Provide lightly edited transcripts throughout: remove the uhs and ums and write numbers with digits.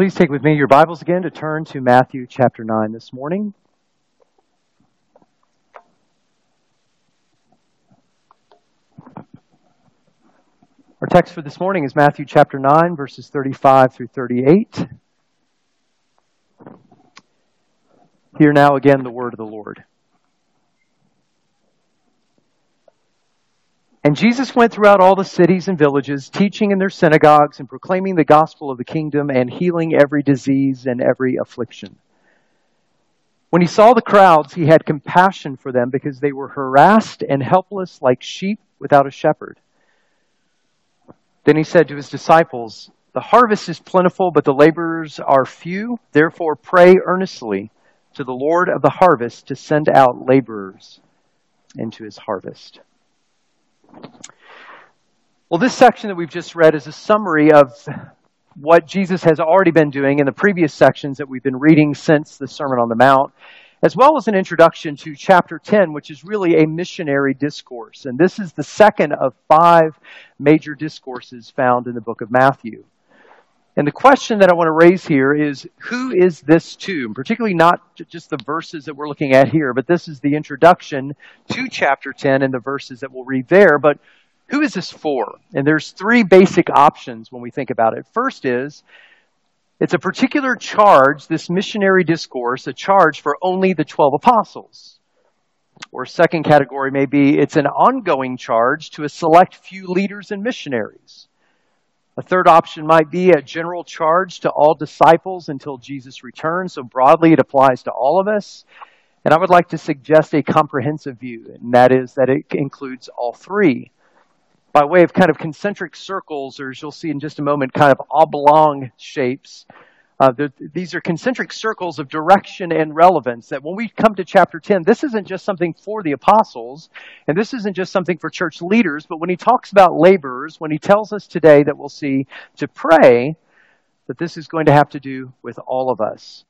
Please take with me your Bibles again to turn to Matthew chapter 9 this morning. Our text for this morning is Matthew chapter 9, verses 35 through 38. Hear now again the word of the Lord. And Jesus went throughout all the cities and villages, teaching in their synagogues and proclaiming the gospel of the kingdom and healing every disease and every affliction. When he saw the crowds, he had compassion for them because they were harassed and helpless like sheep without a shepherd. Then he said to his disciples, "The harvest is plentiful, but the laborers are few. Therefore pray earnestly to the Lord of the harvest to send out laborers into his harvest." Well, this section that we've just read is a summary of what Jesus has already been doing in the previous sections that we've been reading since the Sermon on the Mount, as well as an introduction to chapter 10, which is really a missionary discourse. And this is the second of 5 major discourses found in the book of Matthew. And the question that I want to raise here is, who is this to? And particularly not just the verses that we're looking at here, but this is the introduction to chapter 10 and the verses that we'll read there. But who is this for? And there's 3 basic options when we think about it. First is, it's a particular charge, this missionary discourse, a charge for only the 12 apostles. Or second category may be, it's an ongoing charge to a select few leaders and missionaries. A third option might be a general charge to all disciples until Jesus returns. So broadly, it applies to all of us. And I would like to suggest a comprehensive view, and that is that it includes all 3. By way of kind of concentric circles, or as you'll see in just a moment, kind of oblong shapes. These are concentric circles of direction and relevance, that when we come to chapter 10, this isn't just something for the apostles, and this isn't just something for church leaders, but when he talks about laborers, when he tells us today that we'll see to pray, that this is going to have to do with all of us.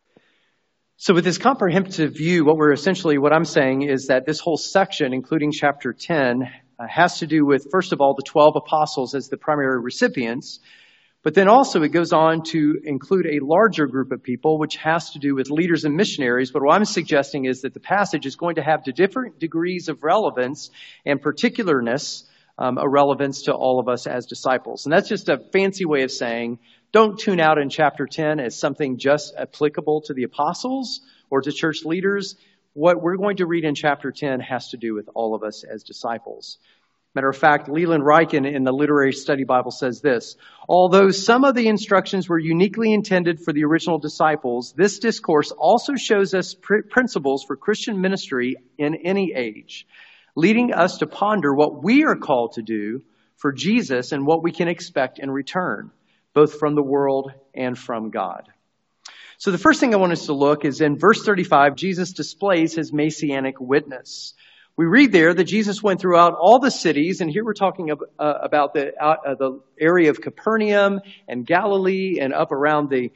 So with this comprehensive view, what I'm saying is that this whole section, including chapter 10, has to do with, first of all, the 12 apostles as the primary recipients. But then also it goes on to include a larger group of people, which has to do with leaders and missionaries. But what I'm suggesting is that the passage is going to have different degrees of relevance and particularness, a relevance to all of us as disciples. And that's just a fancy way of saying, don't tune out in chapter 10 as something just applicable to the apostles or to church leaders. What we're going to read in chapter 10 has to do with all of us as disciples. Matter of fact, Leland Ryken in the Literary Study Bible says this: although some of the instructions were uniquely intended for the original disciples, this discourse also shows us principles for Christian ministry in any age, leading us to ponder what we are called to do for Jesus and what we can expect in return, both from the world and from God. So the first thing I want us to look is in verse 35, Jesus displays his messianic witness. We read there that Jesus went throughout all the cities, and here we're talking about the area of Capernaum and Galilee and up around the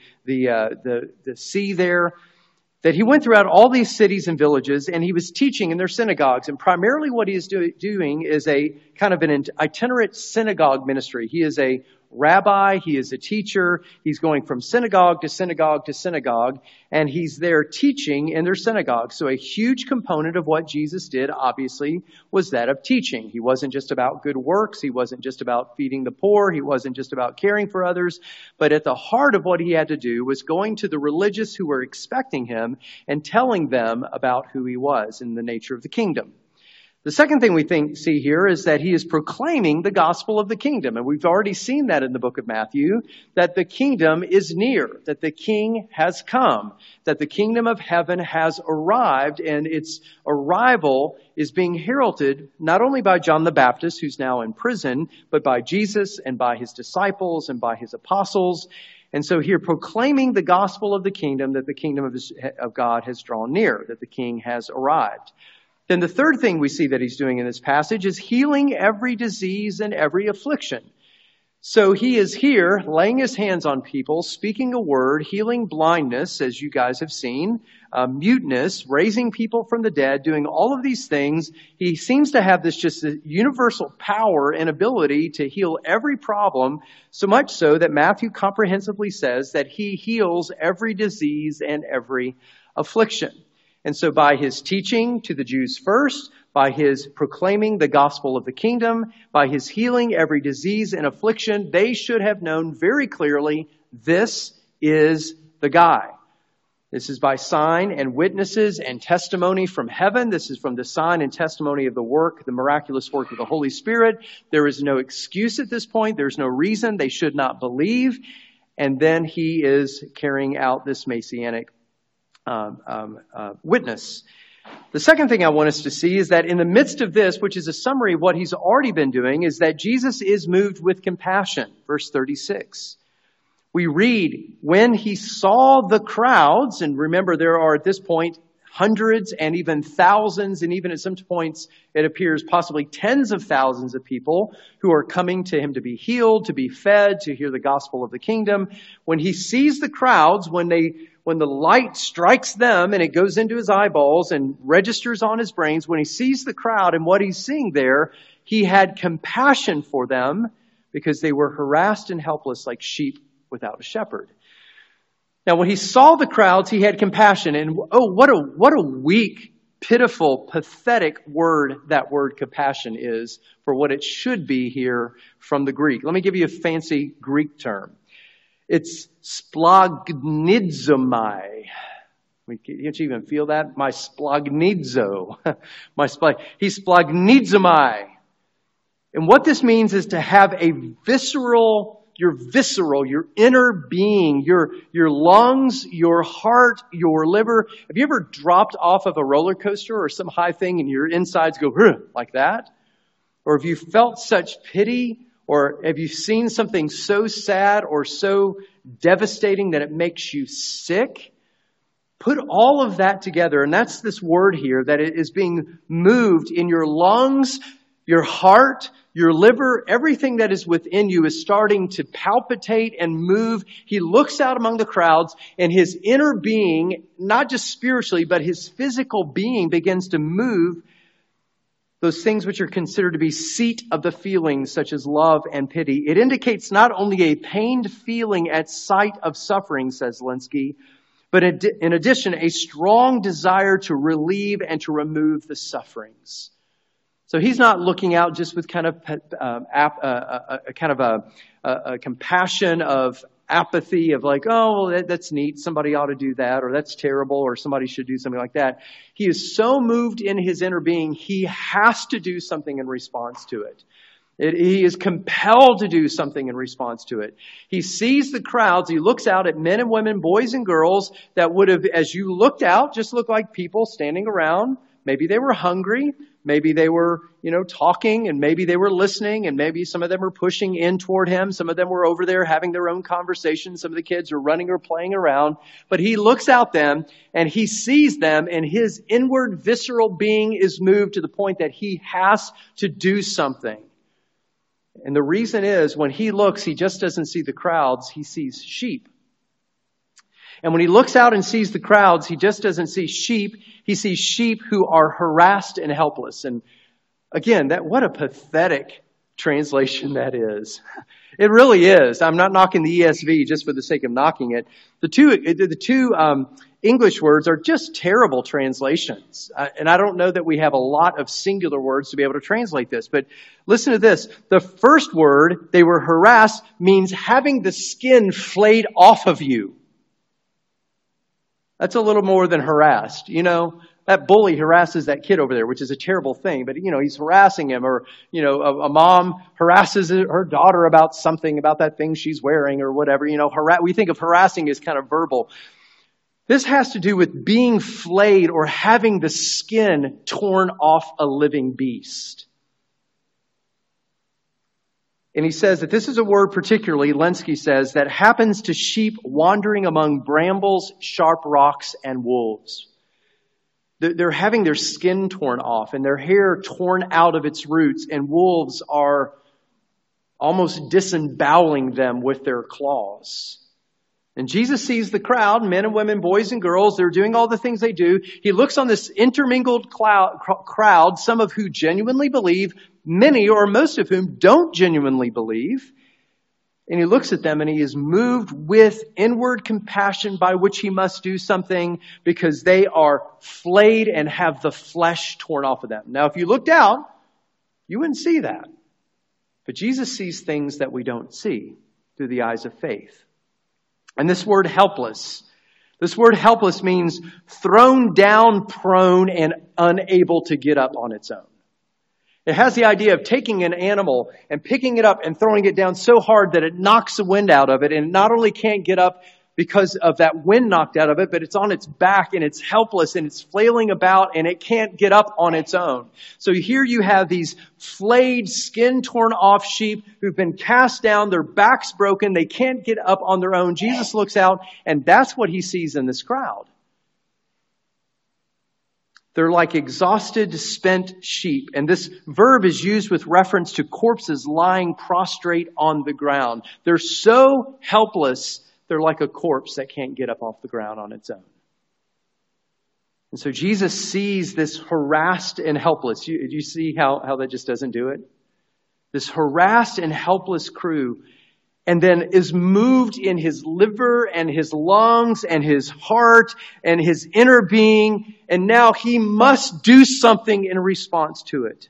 sea there, that he went throughout all these cities and villages, and he was teaching in their synagogues. And primarily what he is doing is a kind of an itinerant synagogue ministry. He is a rabbi, he is a teacher, he's going from synagogue to synagogue to synagogue, and he's there teaching in their synagogue. So a huge component of what Jesus did, obviously, was that of teaching. He wasn't just about good works, he wasn't just about feeding the poor, he wasn't just about caring for others, but at the heart of what he had to do was going to the religious who were expecting him and telling them about who he was and the nature of the kingdom. The second thing we see here is that he is proclaiming the gospel of the kingdom. And we've already seen that in the book of Matthew, that the kingdom is near, that the king has come, that the kingdom of heaven has arrived, and its arrival is being heralded not only by John the Baptist, who's now in prison, but by Jesus and by his disciples and by his apostles. And so here, proclaiming the gospel of the kingdom, that the kingdom of God has drawn near, that the king has arrived. Then the third thing we see that he's doing in this passage is healing every disease and every affliction. So he is here laying his hands on people, speaking a word, healing blindness, as you guys have seen, muteness, raising people from the dead, doing all of these things. He seems to have this just universal power and ability to heal every problem, so much so that Matthew comprehensively says that he heals every disease and every affliction. And so by his teaching to the Jews first, by his proclaiming the gospel of the kingdom, by his healing every disease and affliction, they should have known very clearly, this is the guy. This is by sign and witnesses and testimony from heaven. This is from the sign and testimony of the work, the miraculous work of the Holy Spirit. There is no excuse at this point. There's no reason they should not believe. And then he is carrying out this messianic witness. The second thing I want us to see is that in the midst of this, which is a summary of what he's already been doing, is that Jesus is moved with compassion. Verse 36. We read, when he saw the crowds, and remember there are at this point hundreds and even thousands, and even at some points it appears possibly tens of thousands of people who are coming to him to be healed, to be fed, to hear the gospel of the kingdom. When he sees the crowds, when the light strikes them and it goes into his eyeballs and registers on his brains, when he sees the crowd and what he's seeing there, he had compassion for them because they were harassed and helpless like sheep without a shepherd. Now, when he saw the crowds, he had compassion. And what a weak, pitiful, pathetic word that word compassion is for what it should be here from the Greek. Let me give you a fancy Greek term. It's splagnizomai. Can't you even feel that? My splagnizo. He's splagnizomai. And what this means is to have a your inner being, your lungs, your heart, your liver. Have you ever dropped off of a roller coaster or some high thing and your insides go like that? Or have you felt such pity? Or have you seen something so sad or so devastating that it makes you sick? Put all of that together, and that's this word here, that it is being moved in your lungs, your heart, your liver, everything that is within you is starting to palpitate and move. He looks out among the crowds, and his inner being, not just spiritually, but his physical being begins to move. Those things which are considered to be seat of the feelings, such as love and pity. It indicates not only a pained feeling at sight of suffering, says Lenski, but in addition, a strong desire to relieve and to remove the sufferings. So he's not looking out just with kind of a compassion of apathy of like, oh, well, that's neat. Somebody ought to do that, or that's terrible, or somebody should do something like that. He is so moved in his inner being, he has to do something in response to it. He is compelled to do something in response to it. He sees the crowds. He looks out at men and women, boys and girls that would have, as you looked out, just looked like people standing around. Maybe they were hungry. Maybe they were, talking, and maybe they were listening, and maybe some of them were pushing in toward him. Some of them were over there having their own conversations. Some of the kids are running or playing around. But he looks out them, and he sees them, and his inward visceral being is moved to the point that he has to do something. And the reason is, when he looks, he just doesn't see the crowds, he sees sheep. And when he looks out and sees the crowds, he just doesn't see sheep. He sees sheep who are harassed and helpless. And again, what a pathetic translation that is. It really is. I'm not knocking the ESV just for the sake of knocking it. The two English words are just terrible translations. And I don't know that we have a lot of singular words to be able to translate this. But listen to this. The first word, they were harassed, means having the skin flayed off of you. That's a little more than harassed. That bully harasses that kid over there, which is a terrible thing. But, he's harassing him. Or, a mom harasses her daughter about something, about that thing she's wearing or whatever. We think of harassing as kind of verbal. This has to do with being flayed or having the skin torn off a living beast. And he says that this is a word particularly, Lenski says, that happens to sheep wandering among brambles, sharp rocks, and wolves. They're having their skin torn off and their hair torn out of its roots, and wolves are almost disemboweling them with their claws. And Jesus sees the crowd, men and women, boys and girls. They're doing all the things they do. He looks on this intermingled crowd, some of who genuinely believe, many or most of whom don't genuinely believe. And he looks at them and he is moved with inward compassion by which he must do something because they are flayed and have the flesh torn off of them. Now, if you looked out, you wouldn't see that. But Jesus sees things that we don't see through the eyes of faith. And this word helpless means thrown down, prone, and unable to get up on its own. It has the idea of taking an animal and picking it up and throwing it down so hard that it knocks the wind out of it. And it not only can't get up because of that wind knocked out of it, but it's on its back and it's helpless and it's flailing about and it can't get up on its own. So here you have these flayed, skin torn off sheep who've been cast down, their backs broken, they can't get up on their own. Jesus looks out and that's what he sees in this crowd. They're like exhausted, spent sheep. And this verb is used with reference to corpses lying prostrate on the ground. They're so helpless, they're like a corpse that can't get up off the ground on its own. And so Jesus sees this harassed and helpless. Do you see how that just doesn't do it? This harassed and helpless crew, and then is moved in his liver and his lungs and his heart and his inner being. And now he must do something in response to it.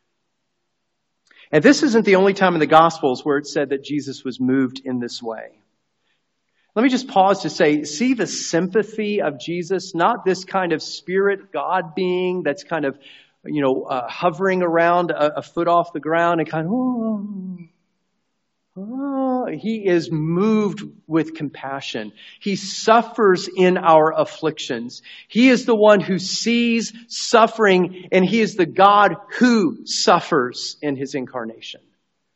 And this isn't the only time in the Gospels where it said that Jesus was moved in this way. Let me just pause to say, see the sympathy of Jesus, not this kind of spirit God being that's kind of, hovering around a foot off the ground and kind of, he is moved with compassion. He suffers in our afflictions. He is the one who sees suffering, and he is the God who suffers in his incarnation.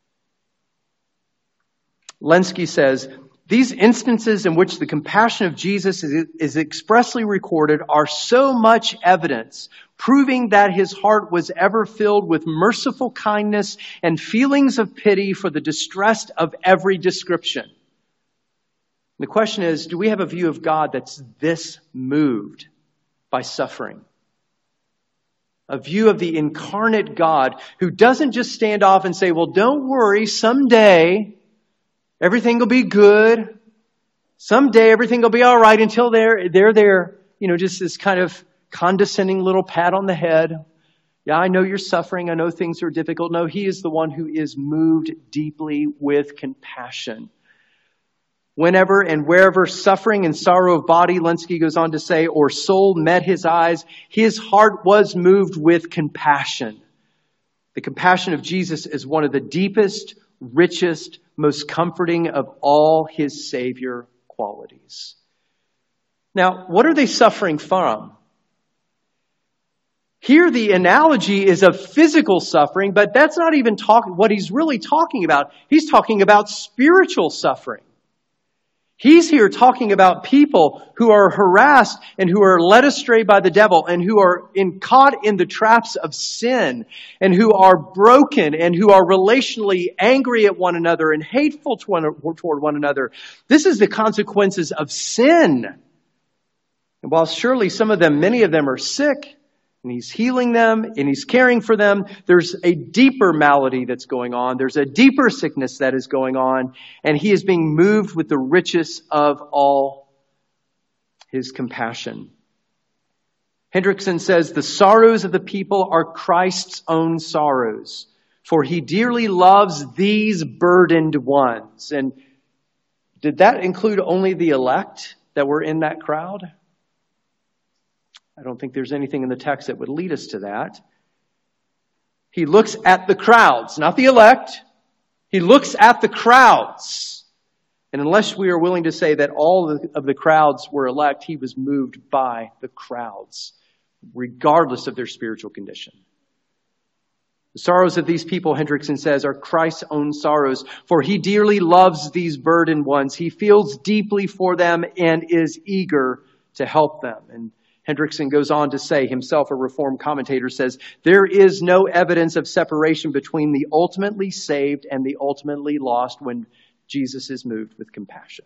Lenski says, these instances in which the compassion of Jesus is expressly recorded are so much evidence proving that his heart was ever filled with merciful kindness and feelings of pity for the distressed of every description. The question is, do we have a view of God that's this moved by suffering? A view of the incarnate God who doesn't just stand off and say, well, don't worry, someday everything will be good. Someday everything will be all right until they're there. Just this kind of condescending little pat on the head. Yeah, I know you're suffering. I know things are difficult. No, he is the one who is moved deeply with compassion. Whenever and wherever suffering and sorrow of body, Lenski goes on to say, or soul met his eyes, his heart was moved with compassion. The compassion of Jesus is one of the deepest, richest, most comforting of all his Savior qualities. Now, what are they suffering from? Here the analogy is of physical suffering, but that's not even what he's really talking about. He's talking about spiritual suffering. He's here talking about people who are harassed and who are led astray by the devil and who are caught in the traps of sin and who are broken and who are relationally angry at one another and hateful toward one another. This is the consequences of sin. And while surely many of them are sick, and he's healing them, and he's caring for them, there's a deeper malady that's going on. There's a deeper sickness that is going on. And he is being moved with the richest of all his compassion. Hendrickson says, the sorrows of the people are Christ's own sorrows, for he dearly loves these burdened ones. And did that include only the elect that were in that crowd? I don't think there's anything in the text that would lead us to that. He looks at the crowds, not the elect. He looks at the crowds. And unless we are willing to say that all of the crowds were elect, he was moved by the crowds, regardless of their spiritual condition. The sorrows of these people, Hendrickson says, are Christ's own sorrows, for he dearly loves these burdened ones. He feels deeply for them and is eager to help them. And Hendrickson goes on to say, himself a Reformed commentator, says, there is no evidence of separation between the ultimately saved and the ultimately lost when Jesus is moved with compassion.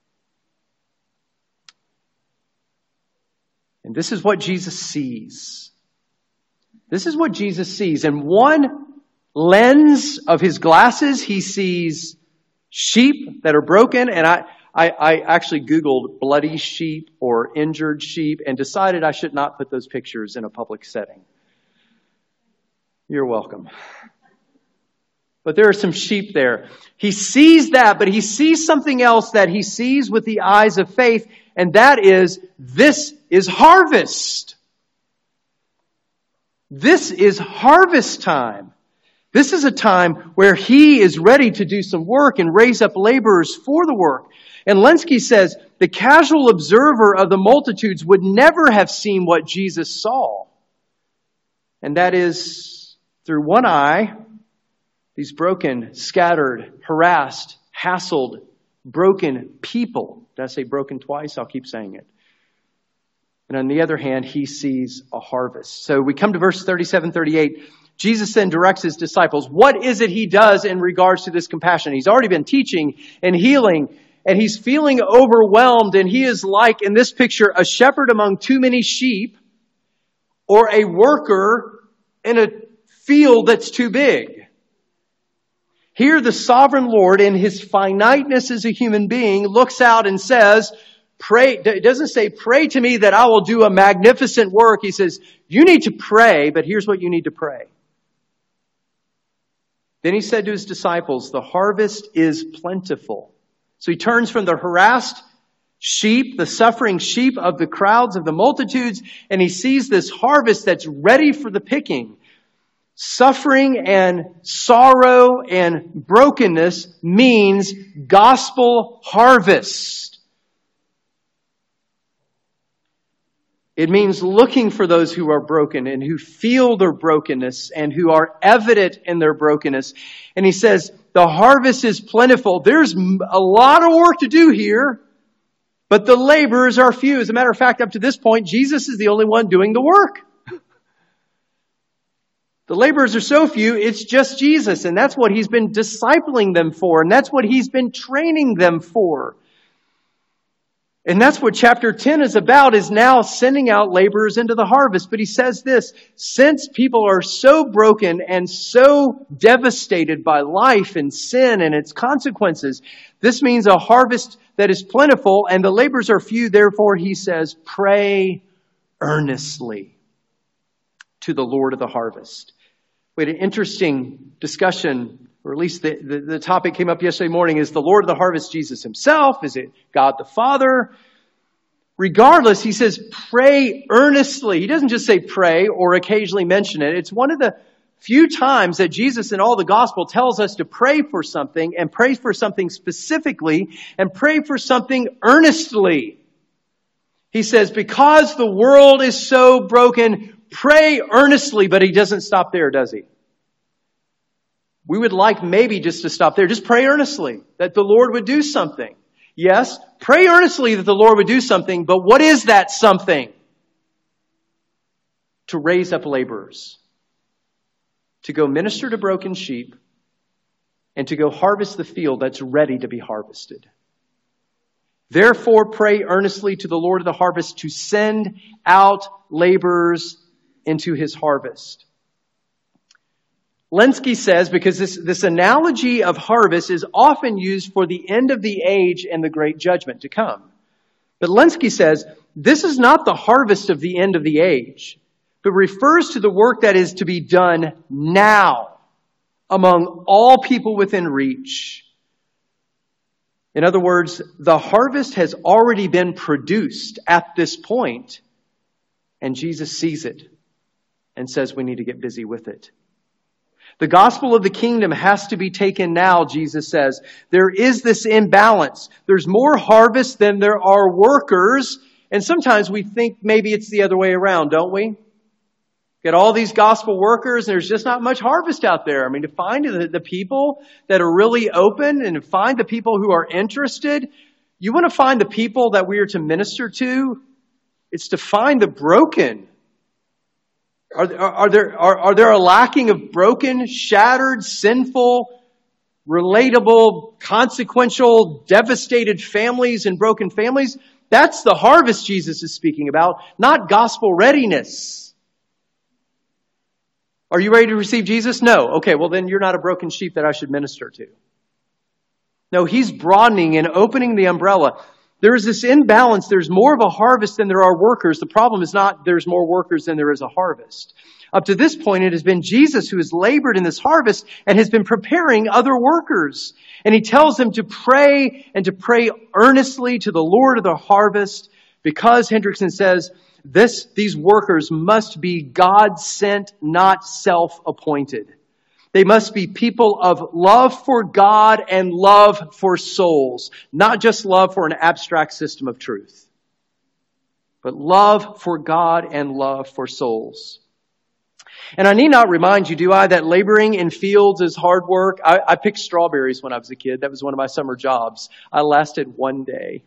And this is what Jesus sees. This is what Jesus sees. In one lens of his glasses, he sees sheep that are broken. And I actually Googled bloody sheep or injured sheep and decided I should not put those pictures in a public setting. You're welcome. But there are some sheep there. He sees that, but he sees something else that he sees with the eyes of faith, and that is, this is harvest. This is harvest time. This is a time where he is ready to do some work and raise up laborers for the work. And Lenski says, the casual observer of the multitudes would never have seen what Jesus saw. And that is, through one eye, these broken, scattered, harassed, hassled, broken people. Did I say broken twice? I'll keep saying it. And on the other hand, he sees a harvest. So we come to verse 37, 38. Jesus then directs his disciples. What is it he does in regards to this compassion? He's already been teaching and healing, and he's feeling overwhelmed, and he is like, in this picture, a shepherd among too many sheep, or a worker in a field that's too big. Here the sovereign Lord, in his finiteness as a human being, looks out and says, pray. It doesn't say, pray to me that I will do a magnificent work. He says, you need to pray, but here's what you need to pray. Then he said to his disciples, the harvest is plentiful. So he turns from the harassed sheep, the suffering sheep of the crowds of the multitudes, and he sees this harvest that's ready for the picking. Suffering and sorrow and brokenness means gospel harvest. It means looking for those who are broken and who feel their brokenness and who are evident in their brokenness. And he says, the harvest is plentiful. There's a lot of work to do here, but the laborers are few. As a matter of fact, up to this point, Jesus is the only one doing the work. The laborers are so few, it's just Jesus. And that's what he's been discipling them for. And that's what he's been training them for. And that's what chapter 10 is about, is now sending out laborers into the harvest. But he says this, since people are so broken and so devastated by life and sin and its consequences, this means a harvest that is plentiful and the laborers are few. Therefore, he says, pray earnestly to the Lord of the harvest. We had an interesting discussion, or at least the topic came up yesterday morning. Is the Lord of the harvest Jesus himself? Is it God the Father? Regardless, he says, pray earnestly. He doesn't just say pray or occasionally mention it. It's one of the few times that Jesus in all the gospel tells us to pray for something, and pray for something specifically, and pray for something earnestly. He says, because the world is so broken, pray earnestly. But he doesn't stop there, does he? We would like maybe just to stop there. Just pray earnestly that the Lord would do something. Yes, pray earnestly that the Lord would do something, but what is that something? To raise up laborers, to go minister to broken sheep, and to go harvest the field that's ready to be harvested. Therefore, pray earnestly to the Lord of the harvest to send out laborers into his harvest. Lenski says, because this analogy of harvest is often used for the end of the age and the great judgment to come. But Lenski says, this is not the harvest of the end of the age, but refers to the work that is to be done now among all people within reach. In other words, the harvest has already been produced at this point, and Jesus sees it and says we need to get busy with it. The gospel of the kingdom has to be taken now, Jesus says. There is this imbalance. There's more harvest than there are workers. And sometimes we think maybe it's the other way around, don't we? Get all these gospel workers and there's just not much harvest out there. I mean, to find the people that are really open and to find the people who are interested, you want to find the people that we are to minister to It's to find the broken. Are there a lacking of broken, shattered, sinful, relatable, consequential, devastated families and broken families? That's the harvest Jesus is speaking about, not gospel readiness. Are you ready to receive Jesus? No. Okay, well then you're not a broken sheep that I should minister to. No, he's broadening and opening the umbrella. There is this imbalance. There's more of a harvest than there are workers. The problem is not there's more workers than there is a harvest. Up to this point, it has been Jesus who has labored in this harvest and has been preparing other workers. And he tells them to pray and to pray earnestly to the Lord of the harvest because, Hendrickson says, these workers must be God-sent, not self-appointed. They must be people of love for God and love for souls, not just love for an abstract system of truth, but love for God and love for souls. And I need not remind you, do I, that laboring in fields is hard work? I picked strawberries when I was a kid. That was one of my summer jobs. I lasted one day.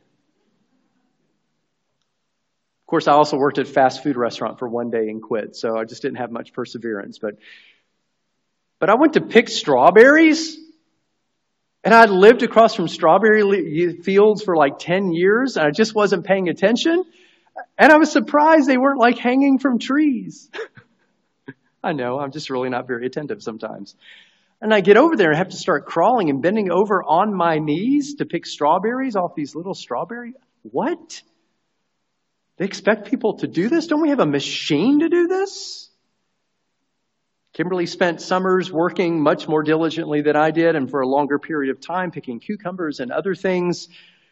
Of course, I also worked at a fast food restaurant for one day and quit, so I just didn't have much perseverance. But I went to pick strawberries, and I'd lived across from strawberry fields for like 10 years, and I just wasn't paying attention. And I was surprised they weren't like hanging from trees. I know, I'm just really not very attentive sometimes. And I get over there and have to start crawling and bending over on my knees to pick strawberries off these little strawberries. What? They expect people to do this? Don't we have a machine to do this? Kimberly spent summers working much more diligently than I did and for a longer period of time picking cucumbers and other things.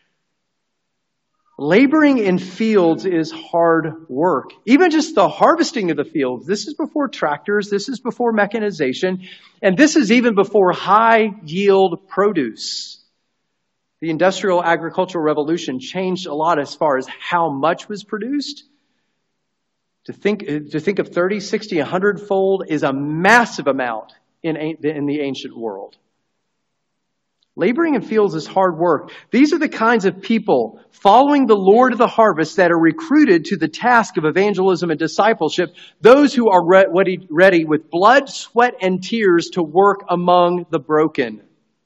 Laboring in fields is hard work. Even just the harvesting of the fields. This is before tractors. This is before mechanization. And this is even before high yield produce. The industrial agricultural revolution changed a lot as far as how much was produced. To think of 30, 60, 100-fold is a massive amount in the ancient world. Laboring in fields is hard work. These are the kinds of people following the Lord of the harvest that are recruited to the task of evangelism and discipleship. Those who are ready with blood, sweat, and tears to work among the broken.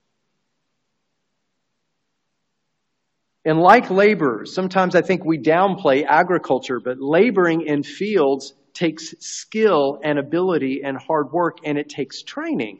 And like laborers, sometimes I think we downplay agriculture, but laboring in fields takes skill and ability and hard work, and it takes training.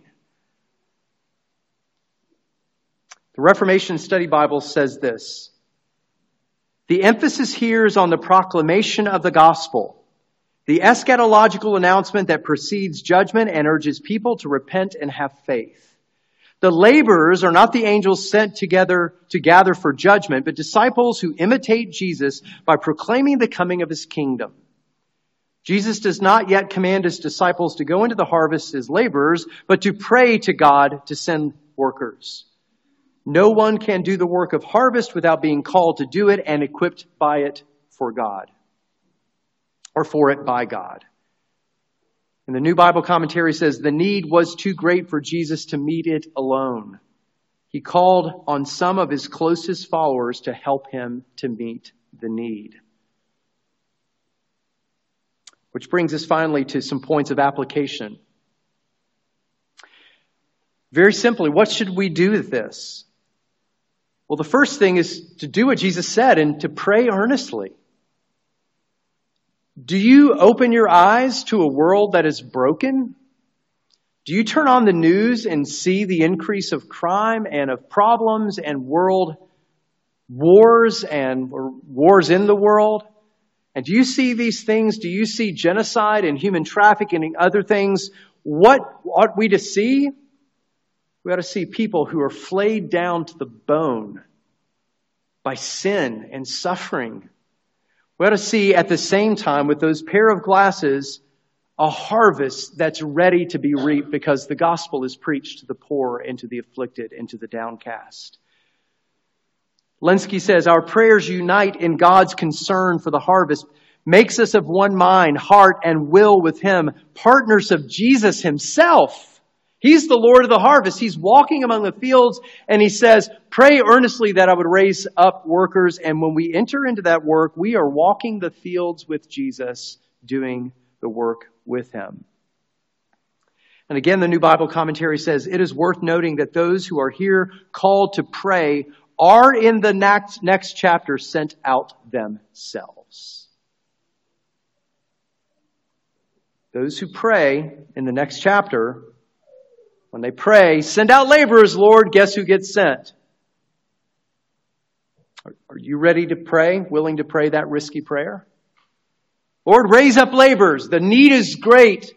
The Reformation Study Bible says this: the emphasis here is on the proclamation of the gospel, the eschatological announcement that precedes judgment and urges people to repent and have faith. The laborers are not the angels sent together to gather for judgment, but disciples who imitate Jesus by proclaiming the coming of his kingdom. Jesus does not yet command his disciples to go into the harvest as laborers, but to pray to God to send workers. No one can do the work of harvest without being called to do it and equipped by it for God, or for it by God. And the New Bible Commentary says the need was too great for Jesus to meet it alone. He called on some of his closest followers to help him to meet the need. Which brings us finally to some points of application. Very simply, what should we do with this? Well, the first thing is to do what Jesus said and to pray earnestly. Do you open your eyes to a world that is broken? Do you turn on the news and see the increase of crime and of problems and world wars and wars in the world? And do you see these things? Do you see genocide and human trafficking and other things? What ought we to see? We ought to see people who are flayed down to the bone by sin and suffering. We ought to see at the same time with those pair of glasses a harvest that's ready to be reaped because the gospel is preached to the poor and to the afflicted and to the downcast. Lenski says, our prayers unite in God's concern for the harvest, makes us of one mind, heart, and will with him, partners of Jesus himself He's the Lord of the harvest. He's walking among the fields and he says, pray earnestly that I would raise up workers. And when we enter into that work, we are walking the fields with Jesus, doing the work with him. And again, the New Bible Commentary says, it is worth noting that those who are here called to pray are in the next chapter sent out themselves. Those who pray in the next chapter, when they pray, send out laborers, Lord, guess who gets sent? Are you ready to pray, willing to pray that risky prayer? Lord, raise up laborers. The need is great.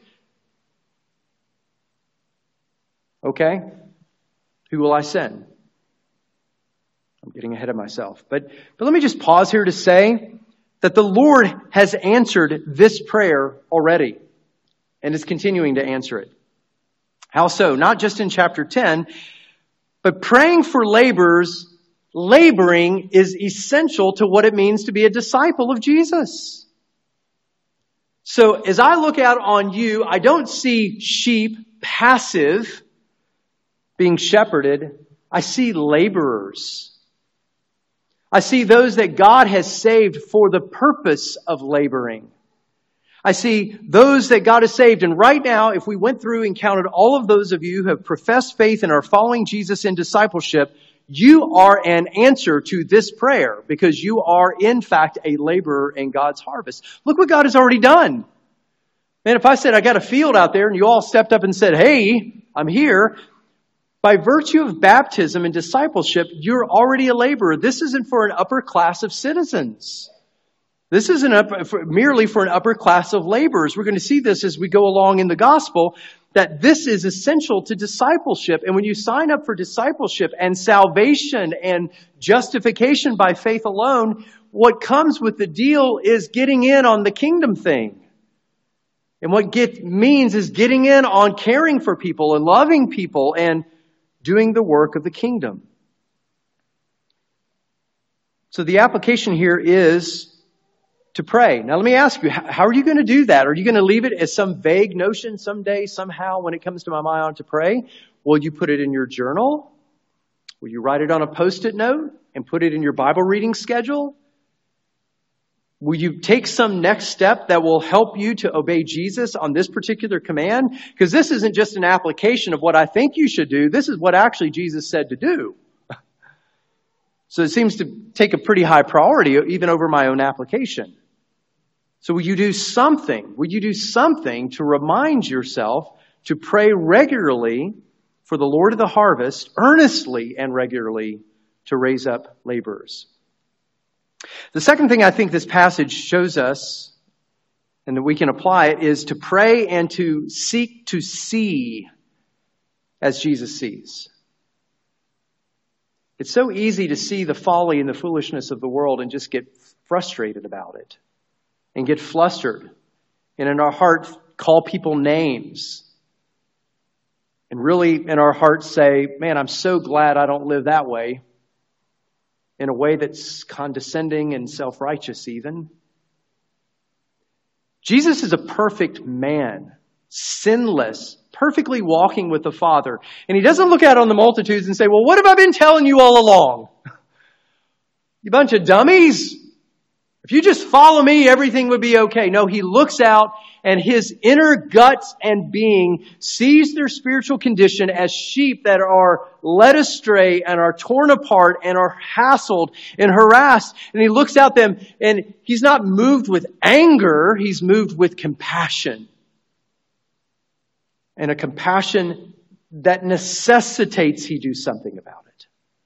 Okay, who will I send? I'm getting ahead of myself. But let me just pause here to say that the Lord has answered this prayer already and is continuing to answer it. How so? Not just in chapter 10, but praying for laborers, laboring is essential to what it means to be a disciple of Jesus. So as I look out on you, I don't see sheep passive being shepherded. I see laborers. I see those that God has saved for the purpose of laboring. I see those that God has saved. And right now, if we went through and counted all of those of you who have professed faith and are following Jesus in discipleship, you are an answer to this prayer because you are, in fact, a laborer in God's harvest. Look what God has already done. Man, if I said I got a field out there and you all stepped up and said, hey, I'm here, by virtue of baptism and discipleship, you're already a laborer. This isn't for an upper class of citizens. This isn't merely for an upper class of laborers. We're going to see this as we go along in the gospel, that this is essential to discipleship. And when you sign up for discipleship and salvation and justification by faith alone, what comes with the deal is getting in on the kingdom thing. And what means is getting in on caring for people and loving people and doing the work of the kingdom. So the application here is to pray. Now let me ask you, how are you going to do that? Are you going to leave it as some vague notion someday, somehow, when it comes to my mind to pray? Will you put it in your journal? Will you write it on a Post-it note and put it in your Bible reading schedule? Will you take some next step that will help you to obey Jesus on this particular command? Because this isn't just an application of what I think you should do. This is what actually Jesus said to do. So it seems to take a pretty high priority even over my own application. So will you do something? Will you do something to remind yourself to pray regularly for the Lord of the harvest, earnestly and regularly to raise up laborers? The second thing I think this passage shows us, and that we can apply it, is to pray and to seek to see as Jesus sees. It's so easy to see the folly and the foolishness of the world and just get frustrated about it and get flustered and in our heart call people names and really in our hearts say, man, I'm so glad I don't live that way, in a way that's condescending and self-righteous even. Jesus is a perfect man, sinless, perfectly walking with the Father. And he doesn't look out on the multitudes and say, well, what have I been telling you all along? You bunch of dummies. If you just follow me, everything would be okay. No, he looks out and his inner guts and being sees their spiritual condition as sheep that are led astray and are torn apart and are hassled and harassed. And he looks at them and he's not moved with anger. He's moved with compassion. And a compassion that necessitates he do something about it.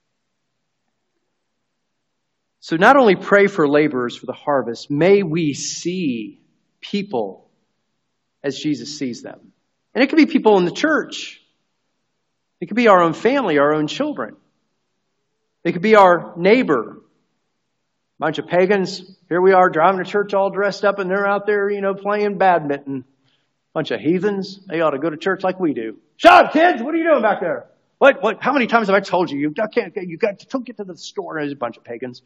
So not only pray for laborers for the harvest, may we see people as Jesus sees them. And it could be people in the church. It could be our own family, our own children. It could be our neighbor. Bunch of pagans. Here we are driving to church all dressed up and they're out there, playing badminton. Bunch of heathens. They ought to go to church like we do. Shut up, kids! What are you doing back there? What? How many times have I told you? You got to get to the store. There's a bunch of pagans.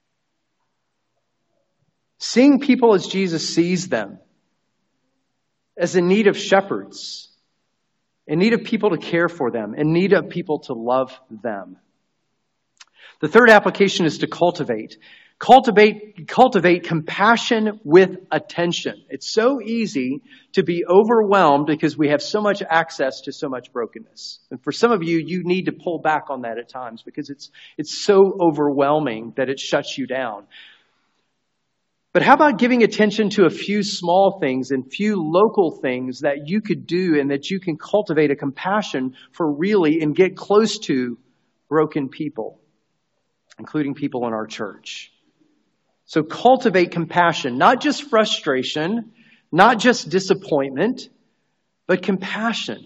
Seeing people as Jesus sees them as in need of shepherds, in need of people to care for them, in need of people to love them. The third application is to cultivate. Cultivate compassion with attention. It's so easy to be overwhelmed because we have so much access to so much brokenness. And for some of you, you need to pull back on that at times because it's so overwhelming that it shuts you down. But how about giving attention to a few small things and few local things that you could do and that you can cultivate a compassion for really and get close to broken people, including people in our church. So cultivate compassion, not just frustration, not just disappointment, but compassion.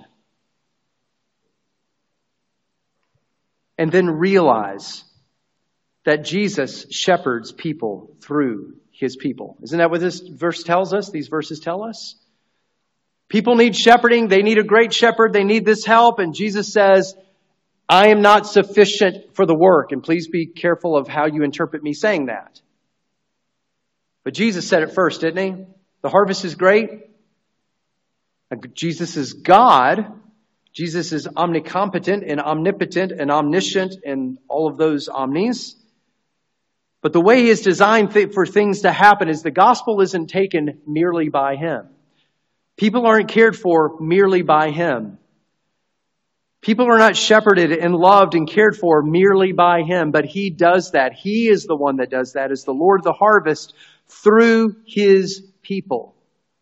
And then realize that Jesus shepherds people through his people. Isn't that what this verse tells us? These verses tell us? People need shepherding. They need a great shepherd. They need this help. And Jesus says, I am not sufficient for the work. And please be careful of how you interpret me saying that. But Jesus said it first, didn't he? The harvest is great. Jesus is God. Jesus is omnicompetent and omnipotent and omniscient and all of those omnis. But the way he is designed for things to happen is the gospel isn't taken merely by him. People aren't cared for merely by him. People are not shepherded and loved and cared for merely by him, but he does that. He is the one that does that as the Lord of the harvest through his people.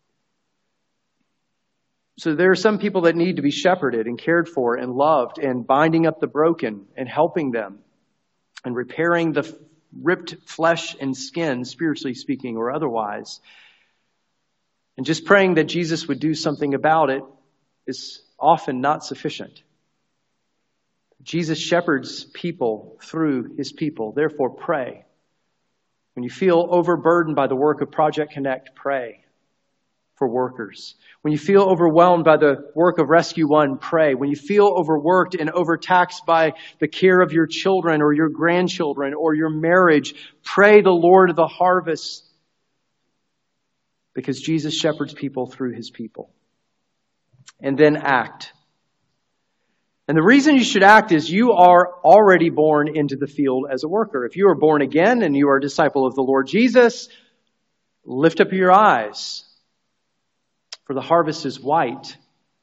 So there are some people that need to be shepherded and cared for and loved and binding up the broken and helping them and repairing the ripped flesh and skin, spiritually speaking or otherwise. And just praying that Jesus would do something about it is often not sufficient. Jesus shepherds people through his people. Therefore, pray. When you feel overburdened by the work of Project Connect, pray for workers. When you feel overwhelmed by the work of Rescue One, pray. When you feel overworked and overtaxed by the care of your children or your grandchildren or your marriage, pray the Lord of the harvest, because Jesus shepherds people through his people. And then act. And the reason you should act is you are already born into the field as a worker. If you are born again and you are a disciple of the Lord Jesus, lift up your eyes, for the harvest is white.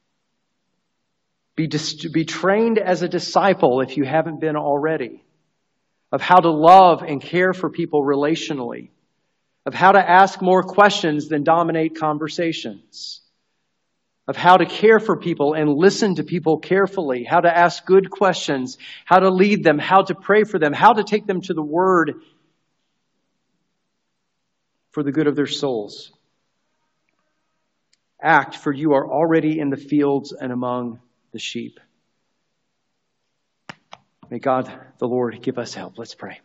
Be trained as a disciple, if you haven't been already, of how to love and care for people relationally, of how to ask more questions than dominate conversations, of how to care for people and listen to people carefully, how to ask good questions, how to lead them, how to pray for them, how to take them to the Word for the good of their souls. Act, for you are already in the fields and among the sheep. May God, the Lord, give us help. Let's pray.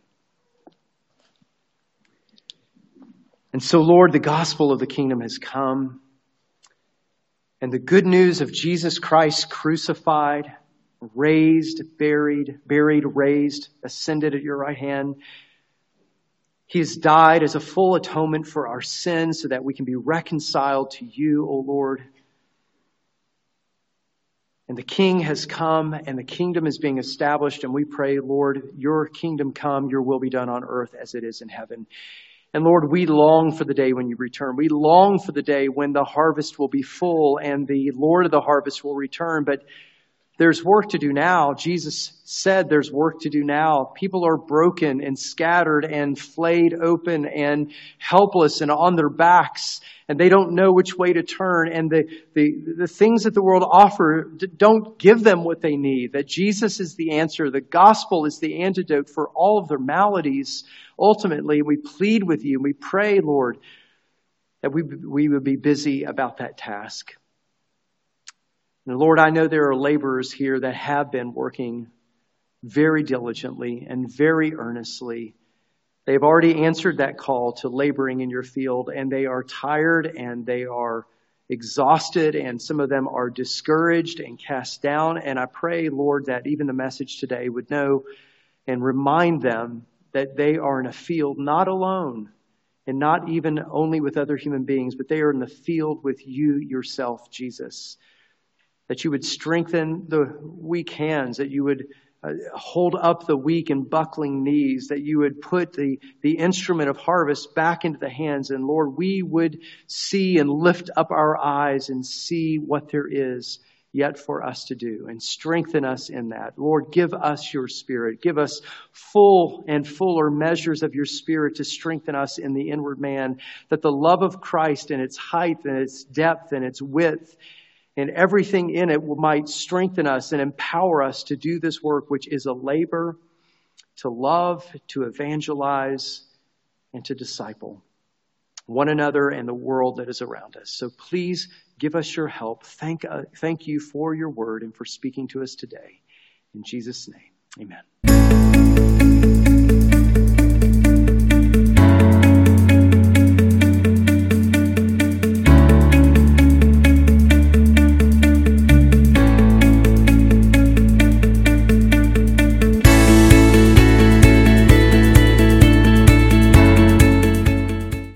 And so, Lord, the gospel of the kingdom has come. And the good news of Jesus Christ crucified, raised, buried, raised, ascended at your right hand. He has died as a full atonement for our sins so that we can be reconciled to you, O Lord. And the King has come and the kingdom is being established. And we pray, Lord, your kingdom come, your will be done on earth as it is in heaven. And Lord, we long for the day when you return. We long for the day when the harvest will be full and the Lord of the harvest will return. But there's work to do now. Jesus said there's work to do now. People are broken and scattered and flayed open and helpless and on their backs. And they don't know which way to turn. And the things that the world offer don't give them what they need. That Jesus is the answer. The gospel is the antidote for all of their maladies. Ultimately, we plead with you. We pray, Lord, that we would be busy about that task. And Lord, I know there are laborers here that have been working very diligently and very earnestly. They've already answered that call to laboring in your field, and they are tired and they are exhausted, and some of them are discouraged and cast down. And I pray, Lord, that even the message today would know and remind them that they are in a field not alone. and not even only with other human beings, but they are in the field with you yourself, Jesus. That you would strengthen the weak hands, that you would hold up the weak and buckling knees, that you would put the instrument of harvest back into the hands. And Lord, we would see and lift up our eyes and see what there is yet for us to do, and strengthen us in that. Lord, give us your Spirit. Give us full and fuller measures of your Spirit to strengthen us in the inward man, that the love of Christ and its height and its depth and its width and everything in it might strengthen us and empower us to do this work, which is a labor to love, to evangelize, and to disciple one another and the world that is around us. So please give us your help. Thank you for your word and for speaking to us today. In Jesus' name, amen.